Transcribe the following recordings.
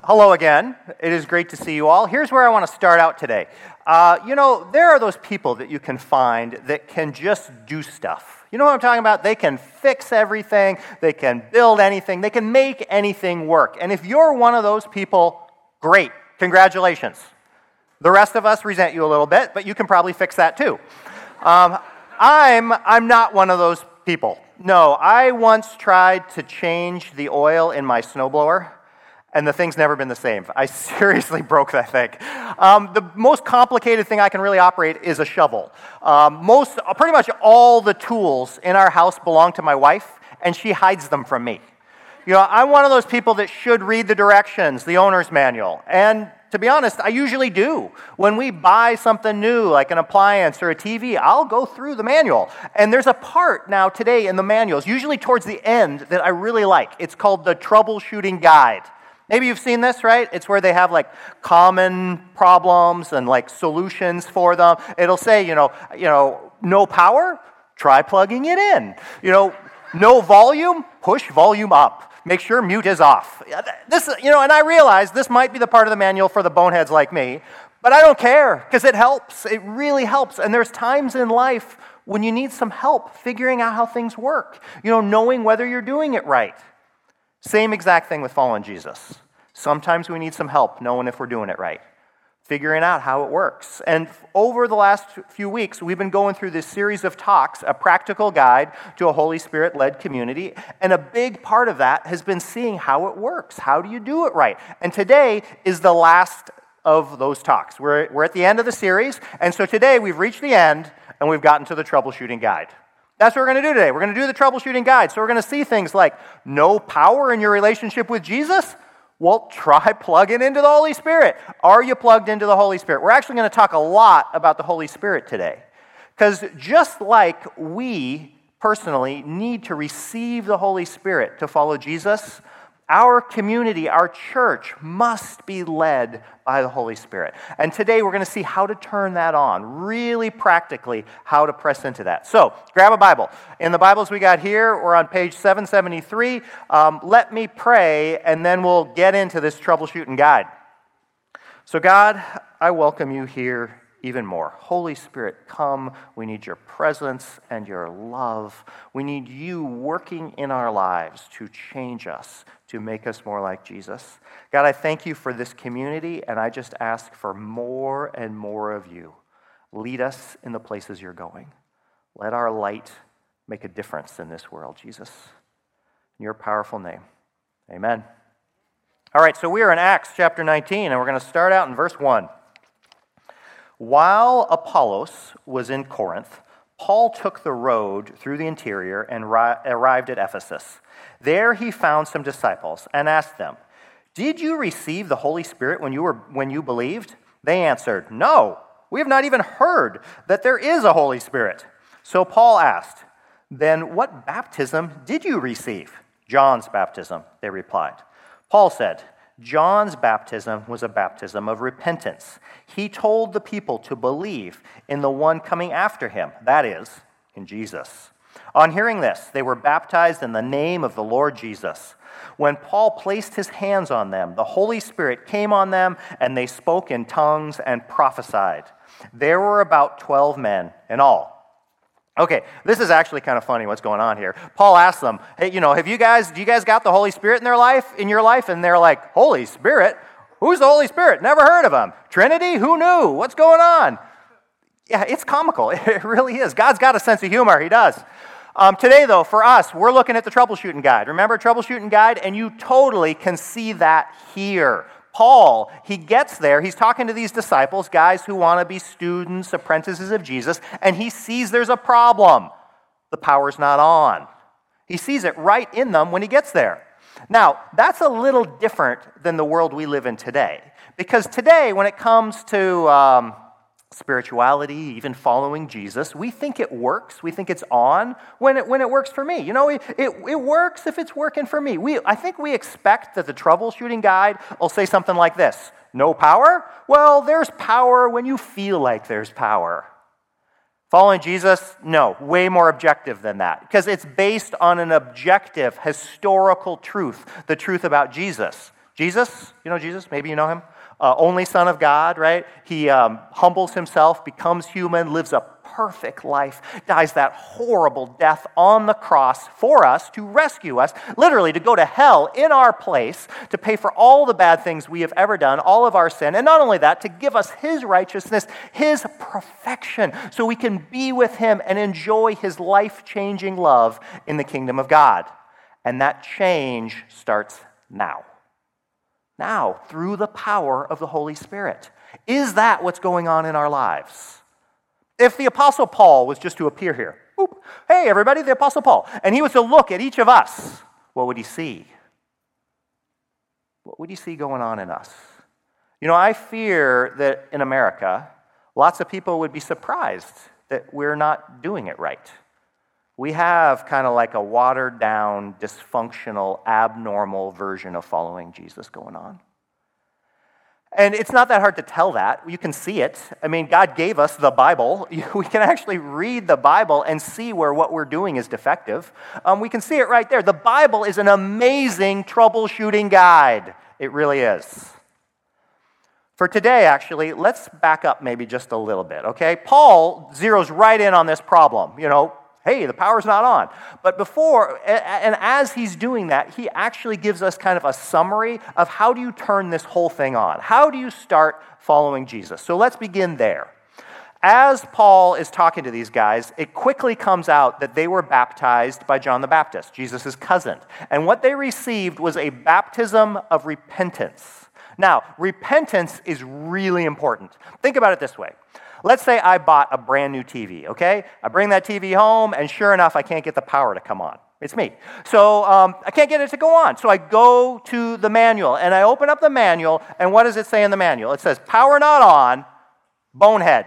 Hello again. It is great to see you all. Here's where I want to start out today. There are those people that you can find that can just do stuff. You know what I'm talking about? They can fix everything. They can build anything. They can make anything work. And if you're one of those people, great. Congratulations. The rest of us resent you a little bit, but you can probably fix that too. I'm not one of those people. No, I once tried to change the oil in my snowblower, and the thing's never been the same. I seriously broke that thing. The most complicated thing I can really operate is a shovel. Pretty much all the tools in our house belong to my wife, and she hides them from me. I'm one of those people that should read the directions, the owner's manual. And to be honest, I usually do. When we buy something new, like an appliance or a TV, I'll go through the manual. And there's a part now today in the manuals, usually towards the end, that I really like. It's called the troubleshooting guide. Maybe you've seen this, right? It's where they have common problems and solutions for them. It'll say, no power, try plugging it in. No volume, push volume up. Make sure mute is off. And I realize this might be the part of the manual for the boneheads like me, but I don't care because it helps. It really helps. And there's times in life when you need some help figuring out how things work. Knowing whether you're doing it right. Same exact thing with following Jesus. Sometimes we need some help knowing if we're doing it right, figuring out how it works. And over the last few weeks, we've been going through this series of talks, a practical guide to a Holy Spirit-led community, and a big part of that has been seeing how it works. How do you do it right? And today is the last of those talks. We're at the end of the series, and so today we've reached the end, and we've gotten to the troubleshooting guide. That's what we're going to do today. We're going to do the troubleshooting guide. So we're going to see things like no power in your relationship with Jesus? Well, try plugging into the Holy Spirit. Are you plugged into the Holy Spirit? We're actually going to talk a lot about the Holy Spirit today. Because just like we personally need to receive the Holy Spirit to follow Jesus, our community, our church, must be led by the Holy Spirit. And today we're going to see how to turn that on, really practically how to press into that. So, grab a Bible. In the Bibles we got here, we're on page 773. Let me pray, and then we'll get into this troubleshooting guide. So God, I welcome you here even more. Holy Spirit, come. We need your presence and your love. We need you working in our lives to change us, to make us more like Jesus. God, I thank you for this community, and I just ask for more and more of you. Lead us in the places you're going. Let our light make a difference in this world, Jesus. In your powerful name, amen. All right, so we are in Acts chapter 19, and we're going to start out in verse 1. While Apollos was in Corinth, Paul took the road through the interior and arrived at Ephesus. There he found some disciples and asked them, "Did you receive the Holy Spirit when you believed?" They answered, "No, we have not even heard that there is a Holy Spirit." So Paul asked, "Then what baptism did you receive?" "John's baptism," they replied. Paul said, "John's baptism was a baptism of repentance. He told the people to believe in the one coming after him, that is, in Jesus." On hearing this, they were baptized in the name of the Lord Jesus. When Paul placed his hands on them, the Holy Spirit came on them, and they spoke in tongues and prophesied. There were about 12 men in all. Okay, this is actually kind of funny what's going on here. Paul asked them, "Hey, do you guys got the Holy Spirit in your life? And they're like, "Holy Spirit? Who's the Holy Spirit? Never heard of him. Trinity? Who knew? What's going on?" Yeah, it's comical. It really is. God's got a sense of humor. He does. Today, though, for us, we're looking at the troubleshooting guide. Remember troubleshooting guide? And you totally can see that here. Paul, he gets there, he's talking to these disciples, guys who want to be students, apprentices of Jesus, and he sees there's a problem. The power's not on. He sees it right in them when he gets there. Now, that's a little different than the world we live in today. Because today, when it comes to spirituality, even following Jesus, we think it works. We think it's on when it works for me. It works if it's working for me. I think we expect that the troubleshooting guide will say something like this: no power? Well, there's power when you feel like there's power. Following Jesus? No, way more objective than that, because it's based on an objective, historical truth, the truth about Jesus. Jesus, you know Jesus, maybe you know him. Only Son of God, right? He humbles himself, becomes human, lives a perfect life, dies that horrible death on the cross for us to rescue us, literally to go to hell in our place, to pay for all the bad things we have ever done, all of our sin, and not only that, to give us his righteousness, his perfection, so we can be with him and enjoy his life-changing love in the kingdom of God. And that change starts now. Now, through the power of the Holy Spirit. Is that what's going on in our lives? If the Apostle Paul was just to appear here, whoop, hey everybody, the Apostle Paul, and he was to look at each of us, what would he see? What would he see going on in us? You know, I fear that in America, lots of people would be surprised that we're not doing it right. We have kind of like a watered-down, dysfunctional, abnormal version of following Jesus going on. And it's not that hard to tell that. You can see it. I mean, God gave us the Bible. We can actually read the Bible and see where what we're doing is defective. We can see it right there. The Bible is an amazing troubleshooting guide. It really is. For today, actually, let's back up maybe just a little bit, okay? Paul zeroes right in on this problem, hey, the power's not on. But before, and as he's doing that, he actually gives us kind of a summary of how do you turn this whole thing on? How do you start following Jesus? So let's begin there. As Paul is talking to these guys, it quickly comes out that they were baptized by John the Baptist, Jesus' cousin. And what they received was a baptism of repentance. Now, repentance is really important. Think about it this way. Let's say I bought a brand new TV, okay? I bring that TV home, and sure enough, I can't get the power to come on. It's me. So I can't get it to go on. So I go to the manual, and I open up the manual, and what does it say in the manual? It says, power not on, bonehead.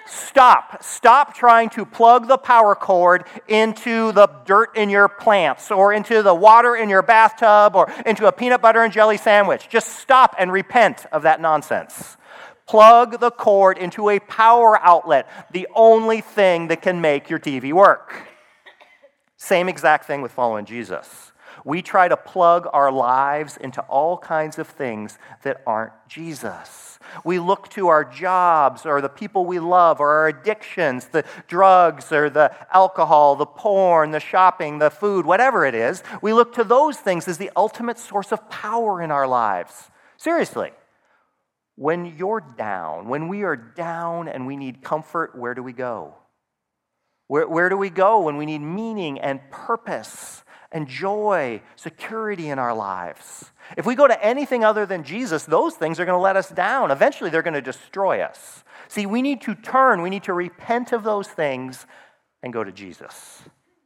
Stop trying to plug the power cord into the dirt in your plants, or into the water in your bathtub, or into a peanut butter and jelly sandwich. Just stop and repent of that nonsense. Plug the cord into a power outlet, the only thing that can make your TV work. Same exact thing with following Jesus. We try to plug our lives into all kinds of things that aren't Jesus. We look to our jobs or the people we love or our addictions, the drugs or the alcohol, the porn, the shopping, the food, whatever it is. We look to those things as the ultimate source of power in our lives. Seriously. When you're down, when we are down and we need comfort, where do we go? Where do we go when we need meaning and purpose and joy, security in our lives? If we go to anything other than Jesus, those things are going to let us down. Eventually, they're going to destroy us. See, we need to turn, we need to repent of those things and go to Jesus.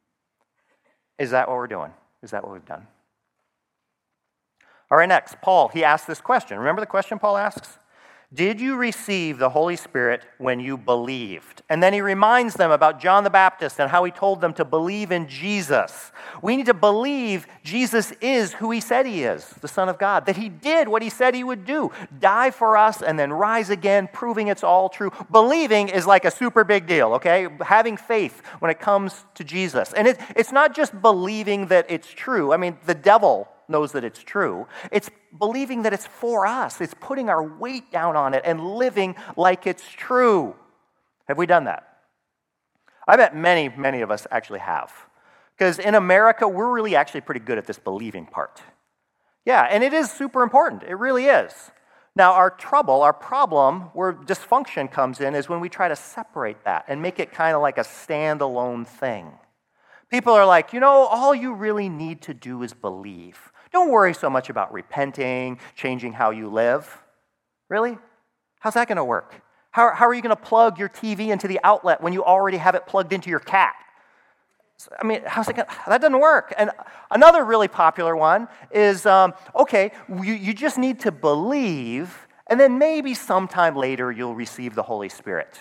Is that what we're doing? Is that what we've done? All right, next, Paul, he asks this question. Remember the question Paul asks? Did you receive the Holy Spirit when you believed? And then he reminds them about John the Baptist and how he told them to believe in Jesus. We need to believe Jesus is who he said he is, the Son of God, that he did what he said he would do, die for us and then rise again, proving it's all true. Believing is like a super big deal, okay? Having faith when it comes to Jesus. And it's not just believing that it's true. I mean, the devil knows that it's true. It's believing that it's for us. It's putting our weight down on it and living like it's true. Have we done that? I bet many of us actually have. Because in America, we're really actually pretty good at this believing part. Yeah, and it is super important. It really is. Now, our problem, where dysfunction comes in, is when we try to separate that and make it kind of like a standalone thing. People are like, all you really need to do is believe. Don't worry so much about repenting, changing how you live. Really? How's that going to work? How are you going to plug your TV into the outlet when you already have it plugged into your cat? I mean, how's it going to... That doesn't work. And another really popular one is, you just need to believe, and then maybe sometime later you'll receive the Holy Spirit.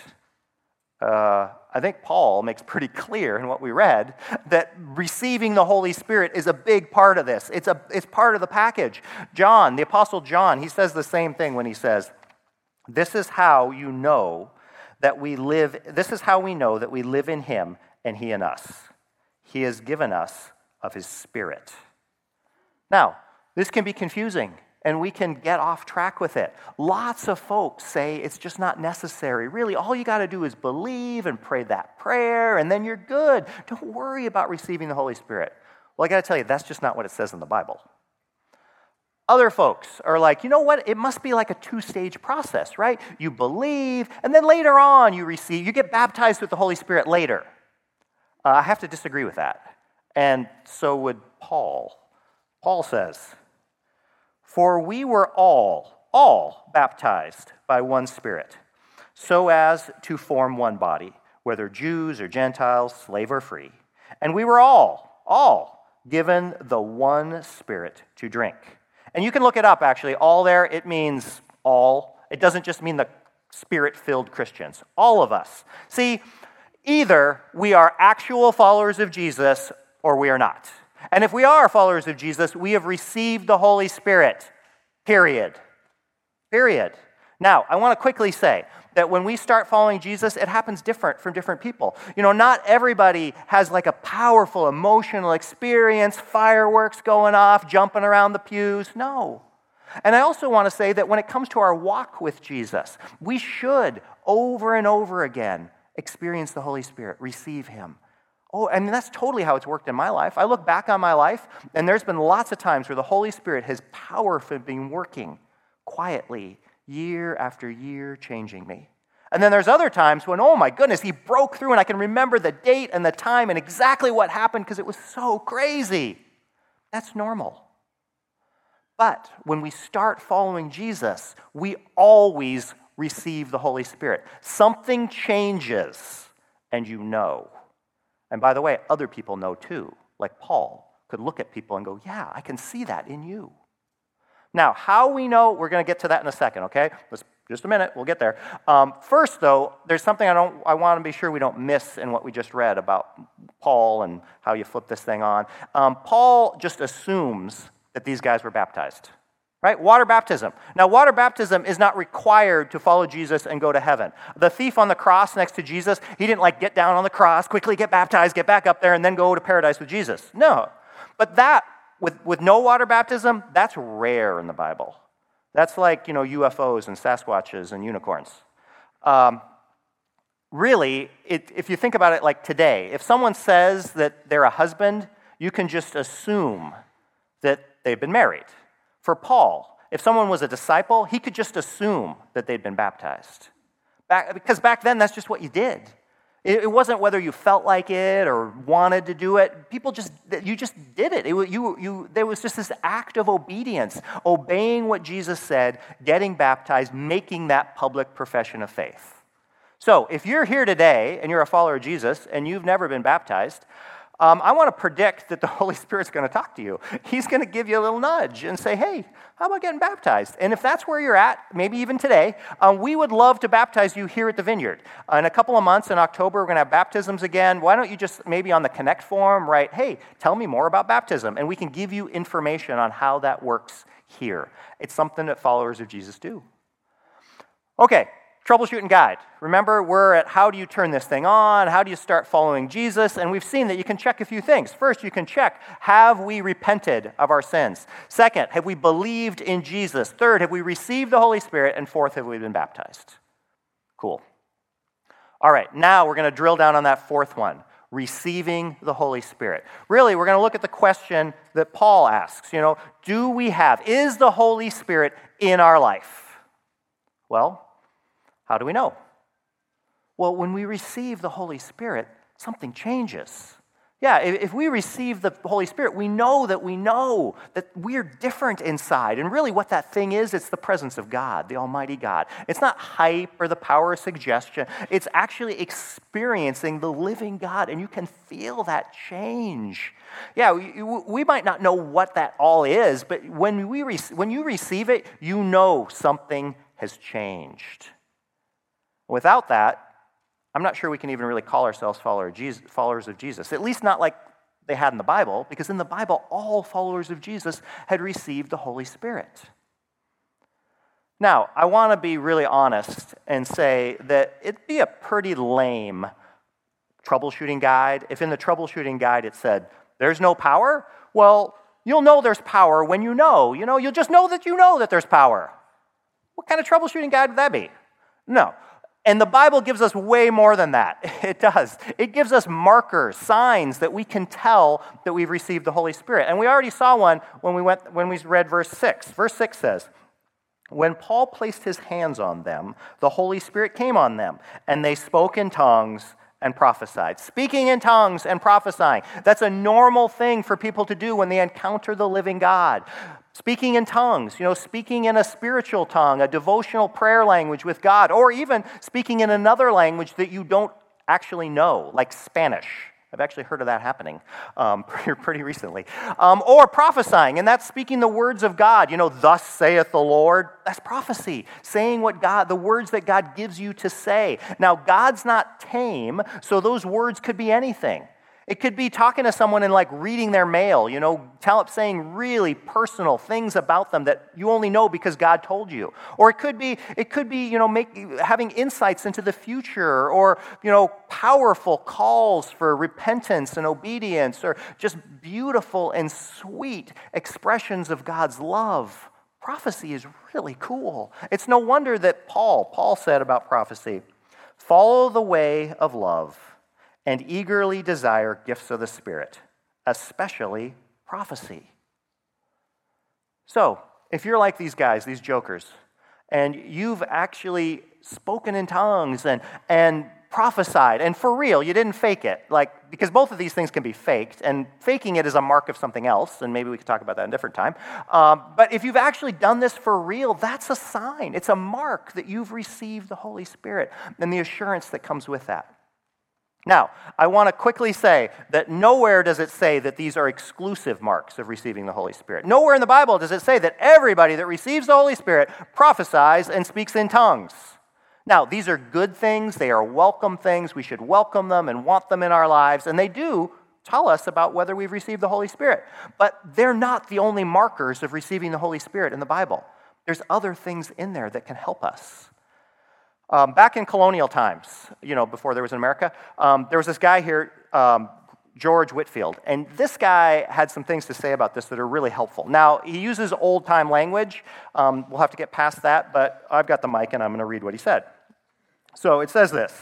I think Paul makes pretty clear in what we read that receiving the Holy Spirit is a big part of this. It's part of the package. John, the Apostle John, he says the same thing when he says, this is how we know that we live in him and he in us. He has given us of his Spirit. Now, this can be confusing. and we can get off track with it. Lots of folks say it's just not necessary. Really, all you got to do is believe and pray that prayer, and then you're good. Don't worry about receiving the Holy Spirit. Well, I got to tell you, that's just not what it says in the Bible. Other folks are like, you know what? It must be like a 2-stage process, right? You believe, and then later on you get baptized with the Holy Spirit later. I have to disagree with that. And so would Paul. Paul says, "For we were all baptized by one Spirit, so as to form one body, whether Jews or Gentiles, slave or free. And we were all given the one Spirit to drink." And you can look it up, actually. All there, it means all. It doesn't just mean the Spirit-filled Christians. All of us. See, either we are actual followers of Jesus or we are not. And if we are followers of Jesus, we have received the Holy Spirit. Period. Now, I want to quickly say that when we start following Jesus, it happens different from different people. Not everybody has like a powerful emotional experience, fireworks going off, jumping around the pews. No. And I also want to say that when it comes to our walk with Jesus, we should over and over again experience the Holy Spirit, receive Him. Oh, I mean, that's totally how it's worked in my life. I look back on my life, and there's been lots of times where the Holy Spirit has powerfully been working quietly, year after year, changing me. And then there's other times when, oh my goodness, He broke through, and I can remember the date and the time and exactly what happened because it was so crazy. That's normal. But when we start following Jesus, we always receive the Holy Spirit. Something changes, and you know. And by the way, other people know too. Like Paul could look at people and go, yeah, I can see that in you. Now, how we know, we're going to get to that in a second, okay? Just a minute, we'll get there. First, though, there's something I want to be sure we don't miss in what we just read about Paul and how you flip this thing on. Paul just assumes that these guys were baptized, right? Water baptism. Now, water baptism is not required to follow Jesus and go to heaven. The thief on the cross next to Jesus, he didn't like get down on the cross, quickly get baptized, get back up there, and then go to paradise with Jesus. No. But that, with no water baptism, that's rare in the Bible. That's like, UFOs and Sasquatches and unicorns. Really, if you think about it like today, if someone says that they're a husband, you can just assume that they've been married. For Paul, if someone was a disciple, he could just assume that they'd been baptized. Because back then, that's just what you did. It wasn't whether you felt like it or wanted to do it. You just did it. There was just this act of obedience, obeying what Jesus said, getting baptized, making that public profession of faith. So if you're here today and you're a follower of Jesus and you've never been baptized, I want to predict that the Holy Spirit's going to talk to you. He's going to give you a little nudge and say, hey, how about getting baptized? And if that's where you're at, maybe even today, we would love to baptize you here at the Vineyard. In a couple of months, in October, we're going to have baptisms again. Why don't you just maybe on the Connect form write, hey, tell me more about baptism, and we can give you information on how that works here. It's something that followers of Jesus do. Okay. Troubleshooting guide. Remember, we're at how do you turn this thing on? How do you start following Jesus? And we've seen that you can check a few things. First, you can check, have we repented of our sins? Second, have we believed in Jesus? Third, have we received the Holy Spirit? And fourth, have we been baptized? Cool. All right, now we're going to drill down on that fourth one, receiving the Holy Spirit. Really, we're going to look at the question that Paul asks, is the Holy Spirit in our life? Well, how do we know? Well, when we receive the Holy Spirit, something changes. Yeah, if we receive the Holy Spirit, we know that we're different inside. And really what that thing is, it's the presence of God, the Almighty God. It's not hype or the power of suggestion. It's actually experiencing the living God, and you can feel that change. Yeah, we might not know what that all is, but when you receive it, you know something has changed. Without that, I'm not sure we can even really call ourselves followers of Jesus, at least not like they had in the Bible, because in the Bible, all followers of Jesus had received the Holy Spirit. Now, I want to be really honest and say that it'd be a pretty lame troubleshooting guide if in the troubleshooting guide it said, there's no power. Well, You'll know there's power when you know. You'll just know that there's power. What kind of troubleshooting guide would that be? No. And the Bible gives us way more than that. It does. It gives us markers, signs that we can tell that we've received the Holy Spirit. And we already saw one when we read verse 6. Verse 6 says, "When Paul placed his hands on them, the Holy Spirit came on them, and they spoke in tongues and prophesied." Speaking in tongues and prophesying. That's a normal thing for people to do when they encounter the living God. Speaking in tongues, speaking in a spiritual tongue, a devotional prayer language with God, or even speaking in another language that you don't actually know, like Spanish. I've actually heard of that happening pretty recently. Or prophesying, and that's speaking the words of God. Thus saith the Lord. That's prophecy, saying the words that God gives you to say. Now, God's not tame, so those words could be anything. It could be talking to someone and reading their mail, saying really personal things about them that you only know because God told you. Or it could be having insights into the future, or powerful calls for repentance and obedience, or just beautiful and sweet expressions of God's love. Prophecy is really cool. It's no wonder that Paul said about prophecy, "Follow the way of love and eagerly desire gifts of the Spirit, especially prophecy." So, if you're like these guys, these jokers, and you've actually spoken in tongues and prophesied, and for real, you didn't fake it, because both of these things can be faked, and faking it is a mark of something else, and maybe we could talk about that in a different time. But if you've actually done this for real, that's a sign. It's a mark that you've received the Holy Spirit and the assurance that comes with that. Now, I want to quickly say that nowhere does it say that these are exclusive marks of receiving the Holy Spirit. Nowhere in the Bible does it say that everybody that receives the Holy Spirit prophesies and speaks in tongues. Now, these are good things. They are welcome things. We should welcome them and want them in our lives. And they do tell us about whether we've received the Holy Spirit. But they're not the only markers of receiving the Holy Spirit in the Bible. There's other things in there that can help us. Back in colonial times, before there was in America, there was this guy here, George Whitefield, and this guy had some things to say about this that are really helpful. Now, he uses old-time language. We'll have to get past that, but I've got the mic, and I'm going to read what he said. So it says this,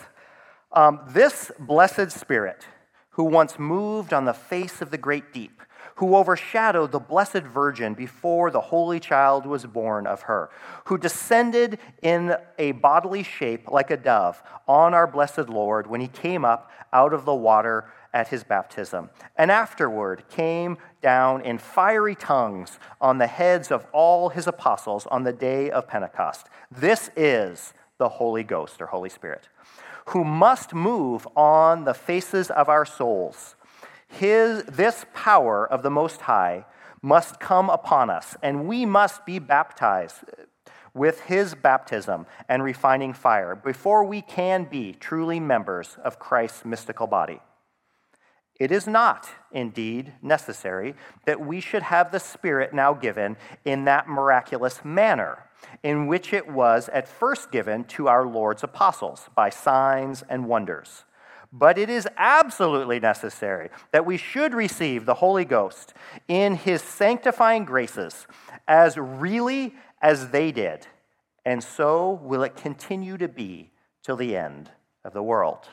"This blessed Spirit, who once moved on the face of the great deep, who overshadowed the Blessed Virgin before the Holy Child was born of her, who descended in a bodily shape like a dove on our blessed Lord when he came up out of the water at his baptism, and afterward came down in fiery tongues on the heads of all his apostles on the day of Pentecost. This is the Holy Ghost," or Holy Spirit, "who must move on the faces of our souls. This power of the Most High must come upon us, and we must be baptized with his baptism and refining fire before we can be truly members of Christ's mystical body. It is not, indeed, necessary that we should have the Spirit now given in that miraculous manner in which it was at first given to our Lord's apostles by signs and wonders. But it is absolutely necessary that we should receive the Holy Ghost in his sanctifying graces as really as they did, and so will it continue to be till the end of the world."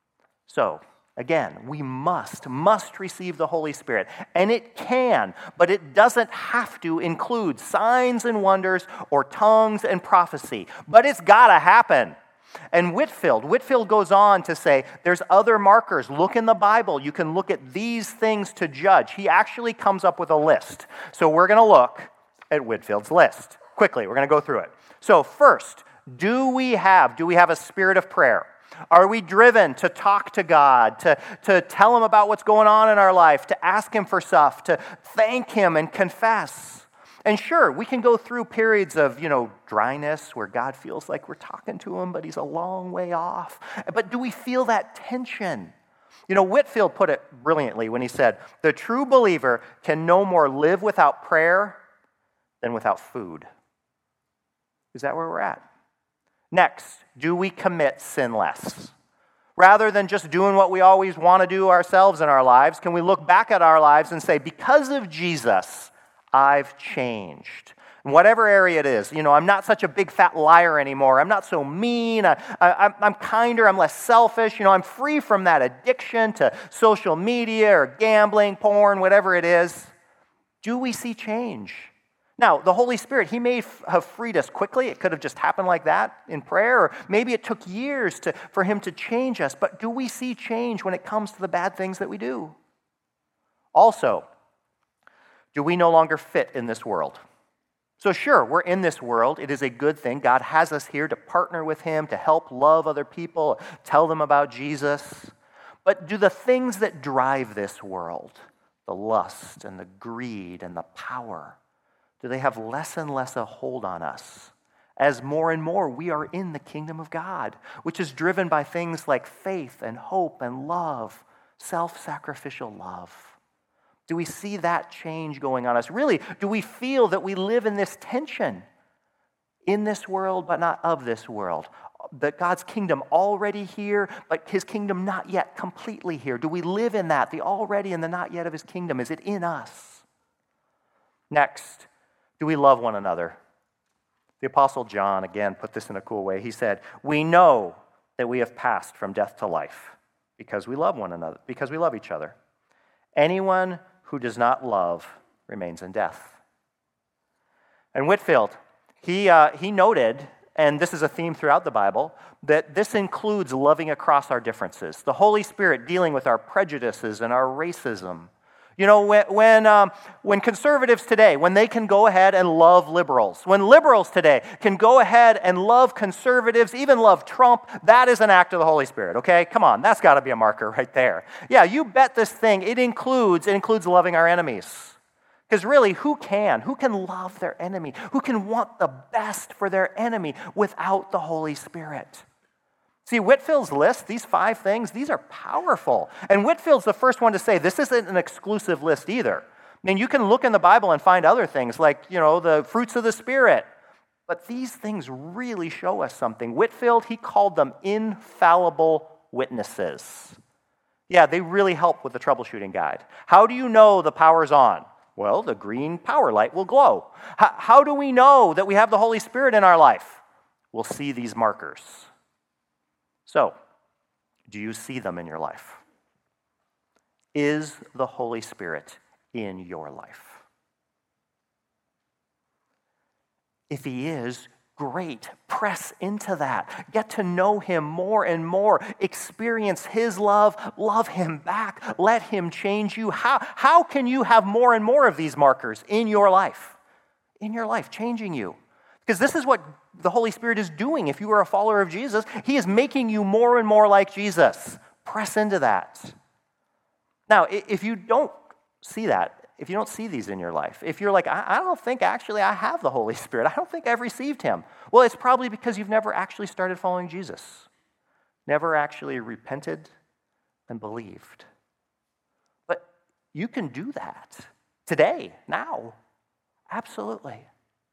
So, again, we must receive the Holy Spirit. And it can, but it doesn't have to include signs and wonders or tongues and prophecy. But it's got to happen. And Whitefield goes on to say, there's other markers. Look in the Bible. You can look at these things to judge. He actually comes up with a list. So we're going to look at Whitefield's list. Quickly, we're going to go through it. So first, do we have a spirit of prayer? Are we driven to talk to God, to tell him about what's going on in our life, to ask him for stuff, to thank him and confess? And sure, we can go through periods of, dryness where God feels like we're talking to him, but he's a long way off. But do we feel that tension? Whitefield put it brilliantly when he said, "The true believer can no more live without prayer than without food." Is that where we're at? Next, do we commit sin less? Rather than just doing what we always want to do ourselves in our lives, can we look back at our lives and say, because of Jesus, I've changed. In whatever area it is, I'm not such a big fat liar anymore. I'm not so mean. I'm kinder. I'm less selfish. I'm free from that addiction to social media or gambling, porn, whatever it is. Do we see change? Now, the Holy Spirit, He may have freed us quickly. It could have just happened like that in prayer, or maybe it took years for Him to change us. But do we see change when it comes to the bad things that we do? Also, do we no longer fit in this world? So sure, we're in this world. It is a good thing. God has us here to partner with Him, to help love other people, tell them about Jesus. But do the things that drive this world, the lust and the greed and the power, do they have less and less a hold on us as more and more we are in the kingdom of God, which is driven by things like faith and hope and love, self-sacrificial love? Do we see that change going on us? Really, do we feel that we live in this tension in this world but not of this world? That God's kingdom already here, but His kingdom not yet completely here. Do we live in that, the already and the not yet of His kingdom? Is it in us? Next, do we love one another? The Apostle John, again, put this in a cool way. He said, "We know that we have passed from death to life because we love one another, because we love each other. Anyone who does not love remains in death." And Whitefield, he noted, and this is a theme throughout the Bible, that this includes loving across our differences. The Holy Spirit dealing with our prejudices and our racism. When conservatives today, when they can go ahead and love liberals, when liberals today can go ahead and love conservatives, even love Trump, that is an act of the Holy Spirit, okay? Come on, that's got to be a marker right there. Yeah, you bet this thing, it includes loving our enemies. Because really, who can love their enemy? Who can want the best for their enemy without the Holy Spirit? See, Whitefield's list, these 5 things, these are powerful. And Whitefield's the first one to say this isn't an exclusive list either. I mean, you can look in the Bible and find other things like, the fruits of the Spirit. But these things really show us something. Whitefield, he called them infallible witnesses. Yeah, they really help with the troubleshooting guide. How do you know the power's on? Well, the green power light will glow. How do we know that we have the Holy Spirit in our life? We'll see these markers. So, do you see them in your life? Is the Holy Spirit in your life? If He is, great. Press into that. Get to know Him more and more. Experience His love. Love Him back. Let Him change you. How can you have more and more of these markers in your life? In your life, changing you. Because this is what the Holy Spirit is doing. If you are a follower of Jesus, He is making you more and more like Jesus. Press into that. Now, if you don't see that, if you don't see these in your life, if you're like, I don't think actually I have the Holy Spirit, I don't think I've received Him, well, it's probably because you've never actually started following Jesus. Never actually repented and believed. But you can do that today, now. Absolutely.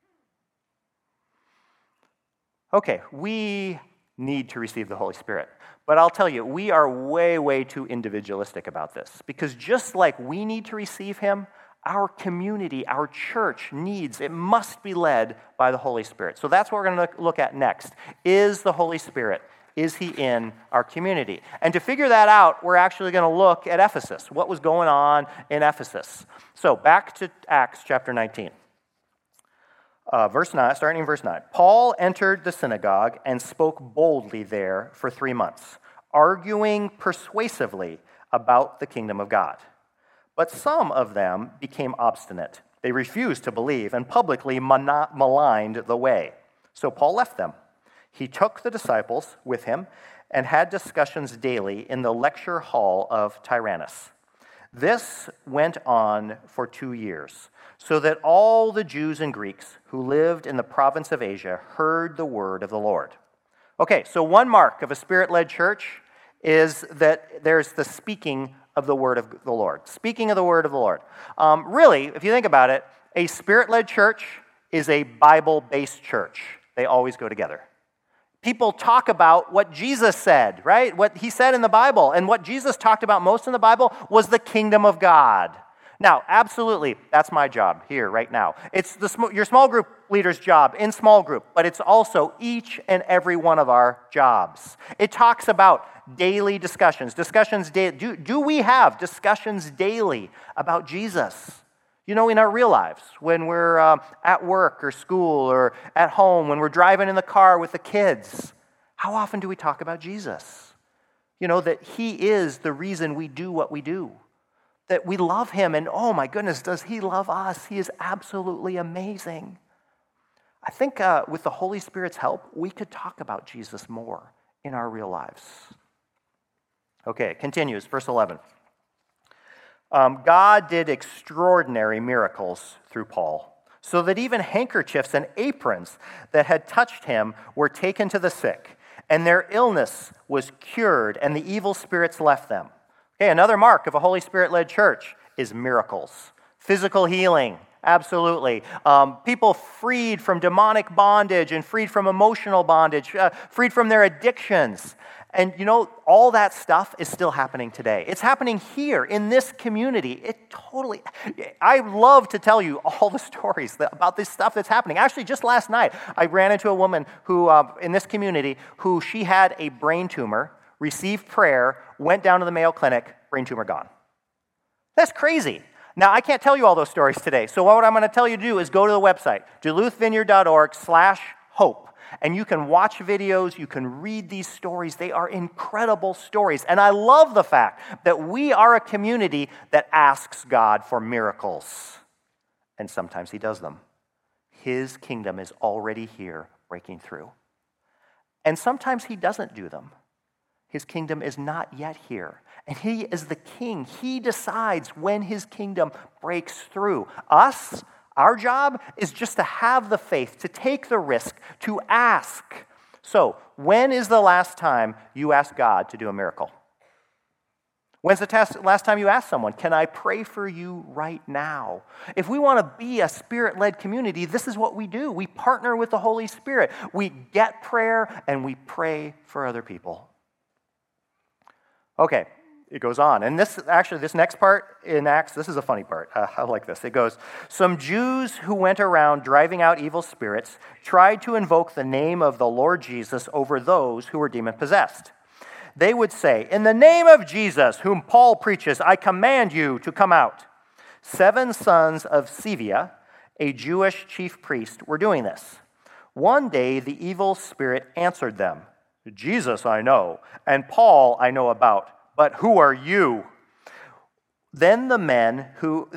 Okay, we need to receive the Holy Spirit. But I'll tell you, we are way, way too individualistic about this. Because just like we need to receive Him, our community, our church needs, it must be led by the Holy Spirit. So that's what we're going to look at next. Is the Holy Spirit, is He in our community? And to figure that out, we're actually going to look at Ephesus. What was going on in Ephesus? So back to Acts chapter 19. Verse 9, starting in verse 9. Paul entered the synagogue and spoke boldly there for 3 months, arguing persuasively about the kingdom of God. But some of them became obstinate. They refused to believe and publicly maligned the way. So Paul left them. He took the disciples with him and had discussions daily in the lecture hall of Tyrannus. This went on for 2 years, so that all the Jews and Greeks who lived in the province of Asia heard the word of the Lord. Okay, so one mark of a Spirit-led church is that there's the speaking of the word of the Lord. Speaking of the word of the Lord. Really, if you think about it, a Spirit-led church is a Bible-based church. They always go together. People talk about what Jesus said, right? What He said in the Bible. And what Jesus talked about most in the Bible was the kingdom of God. Now, absolutely, that's my job here right now. It's your small group leader's job in small group, but it's also each and every one of our jobs. It talks about daily discussions. Do we have discussions daily about Jesus? You know, in our real lives, when we're at work or school or at home, when we're driving in the car with the kids, how often do we talk about Jesus? You know, that he is the reason we do what we do. That we love him, and oh my goodness, does he love us? He is absolutely amazing. I think with the Holy Spirit's help, we could talk about Jesus more in our real lives. Okay, it continues, verse 11. God did extraordinary miracles through Paul, so that even handkerchiefs and aprons that had touched him were taken to the sick, and their illness was cured, and the evil spirits left them. Okay, another mark of a Holy Spirit-led church is miracles. Physical healing, absolutely. People freed from demonic bondage and freed from emotional bondage, freed from their addictions. And you know, all that stuff is still happening today. It's happening here in this community. I love to tell you all the stories about this stuff that's happening. Actually, just last night, I ran into a woman who, in this community, who she had a brain tumor, received prayer, went down to the Mayo Clinic, brain tumor gone. That's crazy. Now, I can't tell you all those stories today, so what I'm going to tell you to do is go to the website, duluthvineyard.org/hope, and you can watch videos, you can read these stories. They are incredible stories, and I love the fact that we are a community that asks God for miracles, and sometimes he does them. His kingdom is already here, breaking through. And sometimes he doesn't do them. His kingdom is not yet here. And he is the king. He decides when his kingdom breaks through. Us, our job is just to have the faith, to take the risk, to ask. So, when is the last time you asked God to do a miracle? When's the last time you asked someone, can I pray for you right now? If we want to be a Spirit-led community, this is what we do. We partner with the Holy Spirit. We get prayer and we pray for other people. Okay, it goes on. And this next part in Acts, this is a funny part. I like this. It goes, some Jews who went around driving out evil spirits tried to invoke the name of the Lord Jesus over those who were demon-possessed. They would say, in the name of Jesus, whom Paul preaches, I command you to come out. 7 sons of Sceva, a Jewish chief priest, were doing this. One day the evil spirit answered them, Jesus I know, and Paul I know about, but who are you? Then the man who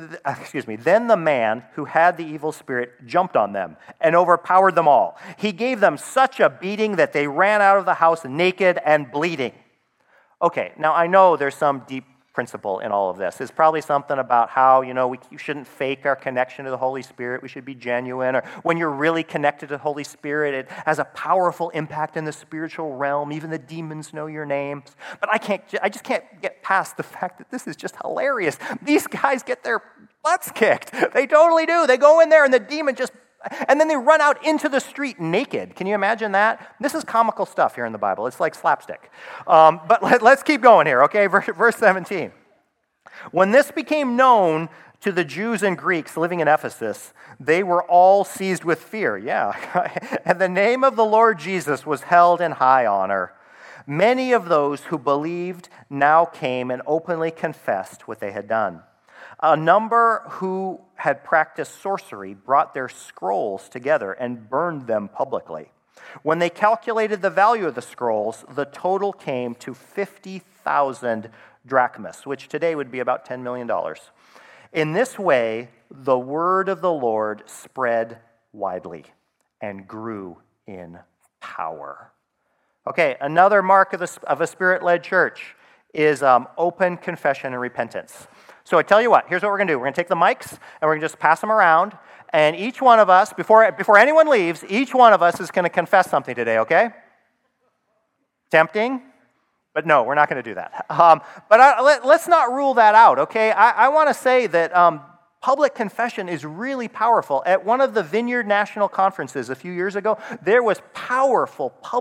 had the evil spirit jumped on them and overpowered them all. He gave them such a beating that they ran out of the house naked and bleeding. Okay, now I know there's some deep principle in all of this. It's probably something about how, we shouldn't fake our connection to the Holy Spirit. We should be genuine. Or when you're really connected to the Holy Spirit, it has a powerful impact in the spiritual realm. Even the demons know your names. But I just can't get past the fact that this is just hilarious. These guys get their butts kicked. They totally do. They go in there and the demon and then they run out into the street naked. Can you imagine that? This is comical stuff here in the Bible. It's like slapstick. But let's keep going here, okay? Verse 17. When this became known to the Jews and Greeks living in Ephesus, they were all seized with fear. Yeah. And the name of the Lord Jesus was held in high honor. Many of those who believed now came and openly confessed what they had done. A number who had practiced sorcery brought their scrolls together and burned them publicly. When they calculated the value of the scrolls, the total came to 50,000 drachmas, which today would be about $10 million. In this way, the word of the Lord spread widely and grew in power. Okay, another mark of a Spirit-led church is open confession and repentance. So I tell you what, here's what we're going to do. We're going to take the mics, and we're going to just pass them around. And each one of us, before anyone leaves, each one of us is going to confess something today, okay? Tempting? But no, we're not going to do that. Let's not rule that out, okay? I want to say that public confession is really powerful. At one of the Vineyard National Conferences a few years ago, there was powerful public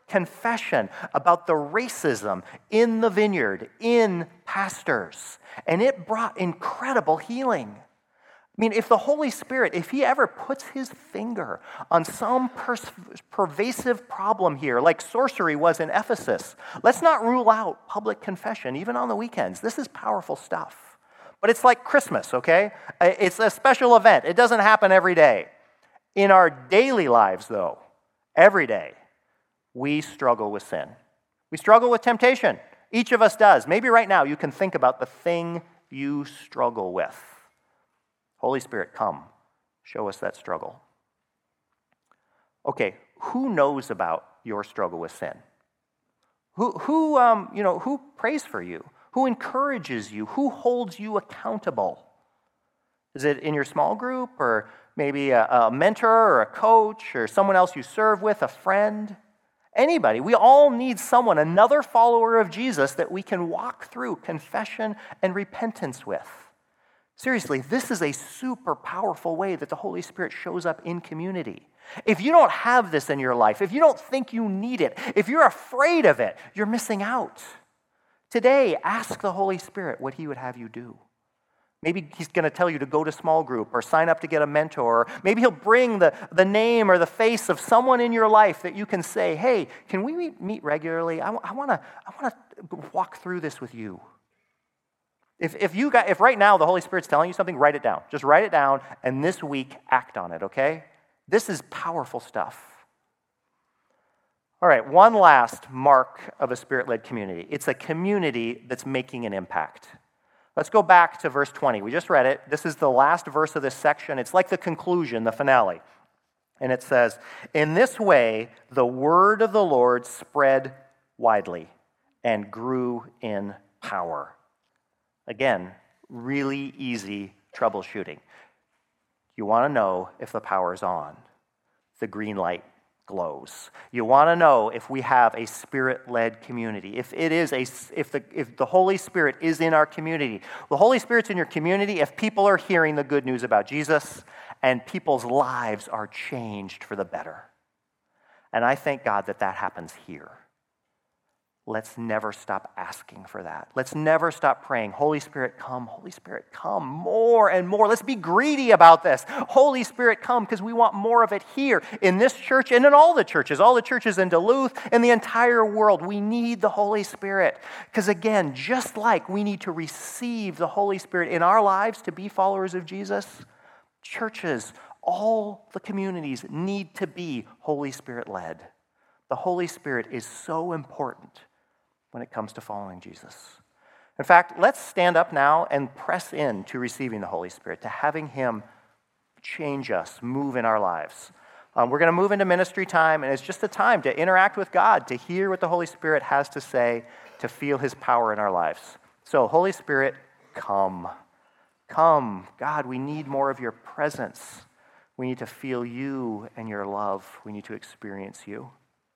confession about the racism in the vineyard, in pastors, and it brought incredible healing. I mean, if the Holy Spirit, if he ever puts his finger on some pervasive problem here, like sorcery was in Ephesus, let's not rule out public confession, even on the weekends. This is powerful stuff. But it's like Christmas, okay? It's a special event. It doesn't happen every day. In our daily lives, though, every day, we struggle with sin. We struggle with temptation. Each of us does. Maybe right now you can think about the thing you struggle with. Holy Spirit, come, show us that struggle. Okay, who knows about your struggle with sin? Who prays for you? Who encourages you? Who holds you accountable? Is it in your small group, or maybe a mentor or a coach or someone else you serve with, a friend? Anybody. We all need someone, another follower of Jesus that we can walk through confession and repentance with. Seriously, this is a super powerful way that the Holy Spirit shows up in community. If you don't have this in your life, if you don't think you need it, if you're afraid of it, you're missing out. Today, ask the Holy Spirit what he would have you do. Maybe he's going to tell you to go to small group or sign up to get a mentor. Or maybe he'll bring the name or the face of someone in your life that you can say, hey, can we meet regularly? I want to walk through this with you. If right now the Holy Spirit's telling you something, write it down. Just write it down, and this week, act on it, okay? This is powerful stuff. All right, one last mark of a Spirit-led community. It's a community that's making an impact. Let's go back to verse 20. We just read it. This is the last verse of this section. It's like the conclusion, the finale. And it says, in this way, the word of the Lord spread widely and grew in power. Again, really easy troubleshooting. You want to know if the power is on. The green light glows. You want to know if we have a Spirit-led community. If the Holy Spirit is in our community. The Holy Spirit's in your community if people are hearing the good news about Jesus and people's lives are changed for the better. And I thank God that happens here. Let's never stop asking for that. Let's never stop praying, Holy Spirit, come more and more. Let's be greedy about this. Holy Spirit, come, because we want more of it here in this church and in all the churches in Duluth, in the entire world. We need the Holy Spirit. Because again, just like we need to receive the Holy Spirit in our lives to be followers of Jesus, churches, all the communities need to be Holy Spirit-led. The Holy Spirit is so important when it comes to following Jesus. In fact, let's stand up now and press in to receiving the Holy Spirit, to having him change us, move in our lives. We're going to move into ministry time, and it's just a time to interact with God, to hear what the Holy Spirit has to say, to feel his power in our lives. So, Holy Spirit, come. Come. God, we need more of your presence. We need to feel you and your love. We need to experience you.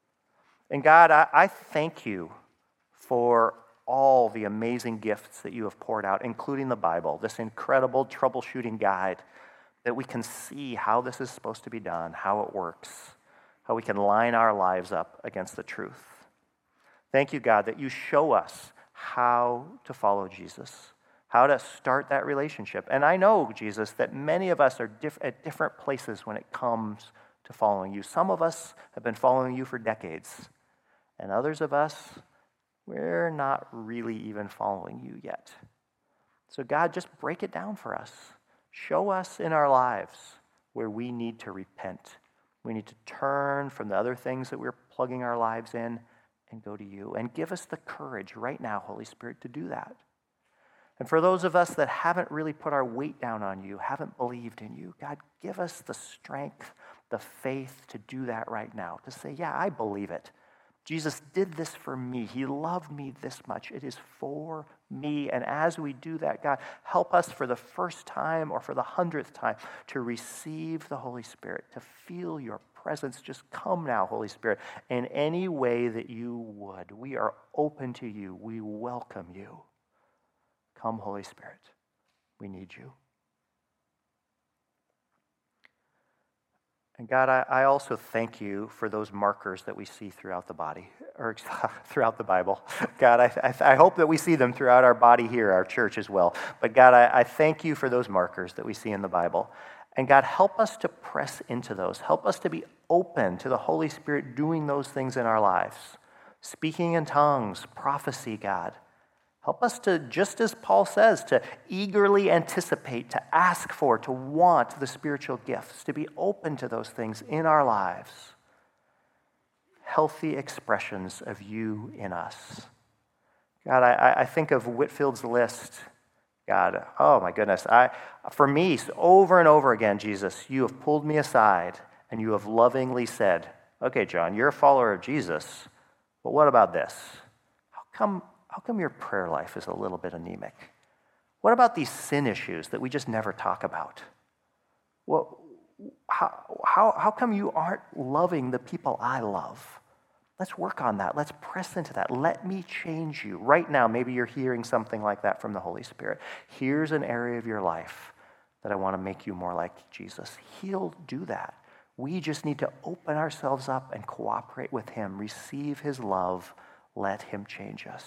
And God, I thank you for all the amazing gifts that you have poured out, including the Bible, this incredible troubleshooting guide that we can see how this is supposed to be done, how it works, how we can line our lives up against the truth. Thank you, God, that you show us how to follow Jesus, how to start that relationship. And I know, Jesus, that many of us are at different places when it comes to following you. Some of us have been following you for decades, and others of us, we're not really even following you yet. So God, just break it down for us. Show us in our lives where we need to repent. We need to turn from the other things that we're plugging our lives in and go to you. And give us the courage right now, Holy Spirit, to do that. And for those of us that haven't really put our weight down on you, haven't believed in you, God, give us the strength, the faith to do that right now. To say, yeah, I believe it. Jesus did this for me. He loved me this much. It is for me. And as we do that, God, help us for the first time or for the 100th time to receive the Holy Spirit, to feel your presence. Just come now, Holy Spirit, in any way that you would. We are open to you. We welcome you. Come, Holy Spirit. We need you. And God, I also thank you for those markers that we see throughout the body, or throughout the Bible. God, I hope that we see them throughout our body here, our church as well. But God, I thank you for those markers that we see in the Bible. And God, help us to press into those. Help us to be open to the Holy Spirit doing those things in our lives. Speaking in tongues, prophecy, God. Help us to, just as Paul says, to eagerly anticipate, to ask for, to want the spiritual gifts, to be open to those things in our lives. Healthy expressions of you in us. God, I think of Whitfield's list. God, oh my goodness. For me, over and over again, Jesus, you have pulled me aside and you have lovingly said, okay, John, you're a follower of Jesus, but what about this? How come your prayer life is a little bit anemic? What about these sin issues that we just never talk about? Well, how come you aren't loving the people I love? Let's work on that. Let's press into that. Let me change you. Right now, maybe you're hearing something like that from the Holy Spirit. Here's an area of your life that I want to make you more like Jesus. He'll do that. We just need to open ourselves up and cooperate with him, receive his love, let him change us.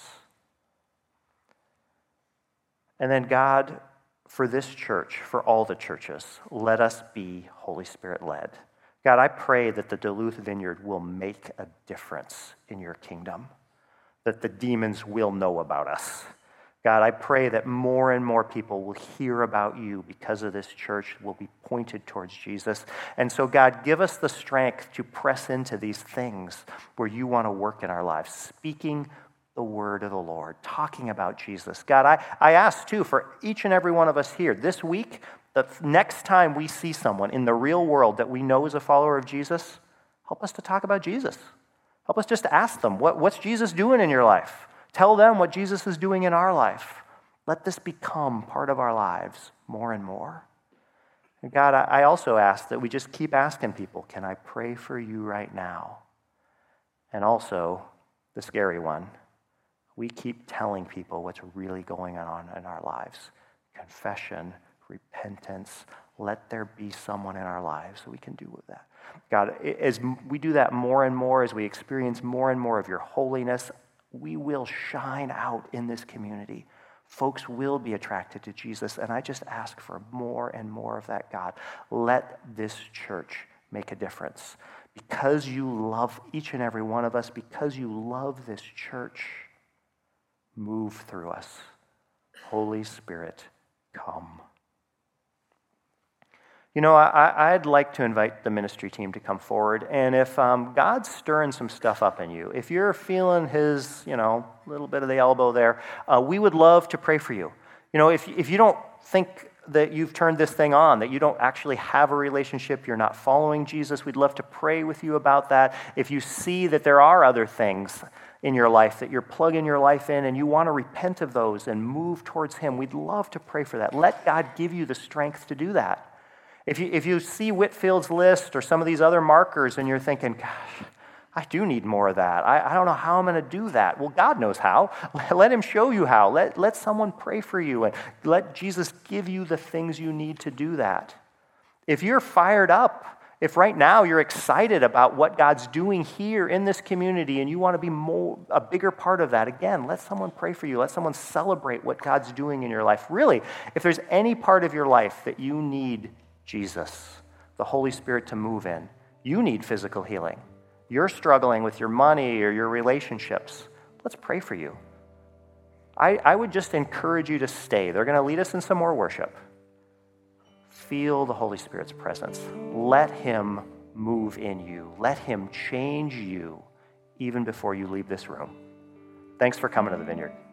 And then God, for this church, for all the churches, let us be Holy Spirit-led. God, I pray that the Duluth Vineyard will make a difference in your kingdom, that the demons will know about us. God, I pray that more and more people will hear about you because of this church, will be pointed towards Jesus. And so, God, give us the strength to press into these things where you want to work in our lives, speaking the word of the Lord, talking about Jesus. God, I ask too for each and every one of us here this week, the next time we see someone in the real world that we know is a follower of Jesus, help us to talk about Jesus. Help us just to ask them, what's Jesus doing in your life? Tell them what Jesus is doing in our life. Let this become part of our lives more and more. And God, I also ask that we just keep asking people, can I pray for you right now? And also, the scary one, we keep telling people what's really going on in our lives. Confession, repentance, let there be someone in our lives that we can do with that. God, as we do that more and more, as we experience more and more of your holiness, we will shine out in this community. Folks will be attracted to Jesus, and I just ask for more and more of that, God. Let this church make a difference. Because you love each and every one of us, because you love this church, move through us. Holy Spirit, come. You know, I'd like to invite the ministry team to come forward, and if God's stirring some stuff up in you, if you're feeling his, little bit of the elbow there, we would love to pray for you. You know, if you don't think that you've turned this thing on, that you don't actually have a relationship, you're not following Jesus, we'd love to pray with you about that. If you see that there are other things in your life that you're plugging your life in and you want to repent of those and move towards him, we'd love to pray for that. Let God give you the strength to do that. If you see Whitfield's list or some of these other markers and you're thinking, gosh, I do need more of that. I don't know how I'm going to do that. Well, God knows how. Let him show you how. Let someone pray for you and let Jesus give you the things you need to do that. If you're fired up, if right now you're excited about what God's doing here in this community and you want to be a bigger part of that, again, let someone pray for you. Let someone celebrate what God's doing in your life. Really, if there's any part of your life that you need Jesus, the Holy Spirit to move in, you need physical healing. You're struggling with your money or your relationships, let's pray for you. I would just encourage you to stay. They're going to lead us in some more worship. Feel the Holy Spirit's presence. Let him move in you. Let him change you even before you leave this room. Thanks for coming to the Vineyard.